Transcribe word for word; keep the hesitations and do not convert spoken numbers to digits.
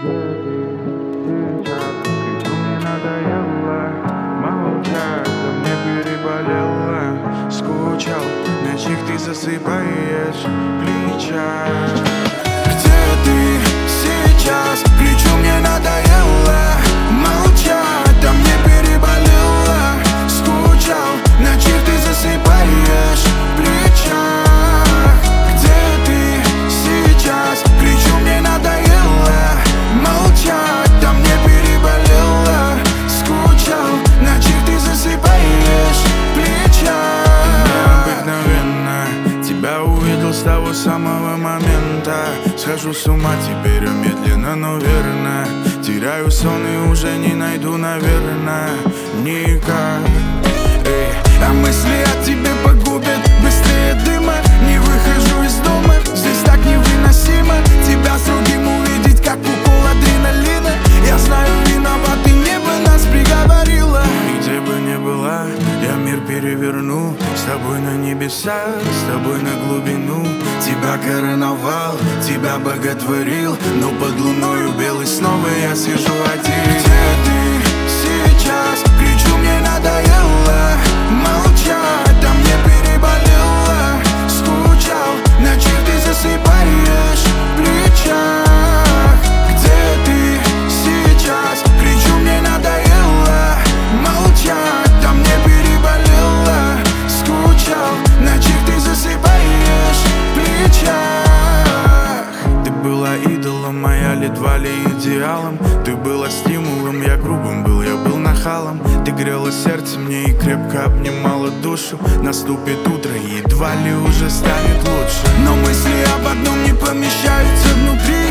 Кричу, мне надоело молчать, да мне переболело. Скучал, на чьих ты засыпаешь плечах. Где ты сейчас? Кричу, мне надоело молчать, да мне переболело. Скучал, на чьих ты засыпаешь плечах. Где ты сейчас? Кричу, мне надоело молчать, да мне переболело. Скучал, на чьих ты засыпаешь плечах. Необыкновенно тебя увидел с того самого момента. Схожу с ума теперь медленно, но верно. Теряю сон и уже не найду, наверное, никак. Эй, а мысли о тебе погубят быстрее дыма. Не выхожу из дома, здесь так невыносимо. Тебя с другим увидеть, как укол адреналина. Я знаю, виноват и небо нас приговорило. И где бы ни была, я мир переверну. С тобой на небеса, с тобой на глубину. Тебя короновал, тебя боготворил. Но под луною белой снова я сижу один. Где ты сейчас? Кричу, мне надоело молчать, да мне переболело. Скучал, на чьих ты засыпаешь плечах. Где ты сейчас? Кричу, мне надоело молчать, да мне переболело. Скучал, на чьих ты засыпаешь плечах. Ты была идолом, моя едва ли идеалом. Ты была стимулом, я грубым был, я был нахалом. Ты грела сердце мне и крепко обнимала душу. Наступит утро, едва ли уже станет лучше. Но мысли об одном не помещаются внутри.